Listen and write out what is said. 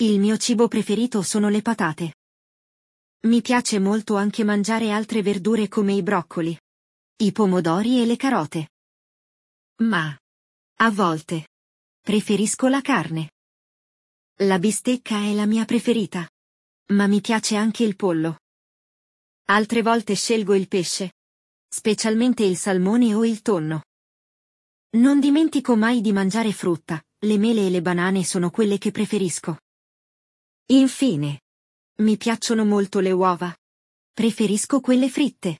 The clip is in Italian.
Il mio cibo preferito sono le patate. Mi piace molto anche mangiare altre verdure come i broccoli, i pomodori e le carote. Ma, a volte, preferisco la carne. La bistecca è la mia preferita. Ma mi piace anche il pollo. Altre volte scelgo il pesce, specialmente il salmone o il tonno. Non dimentico mai di mangiare frutta, le mele e le banane sono quelle che preferisco. Infine, mi piacciono molto le uova. Preferisco quelle fritte.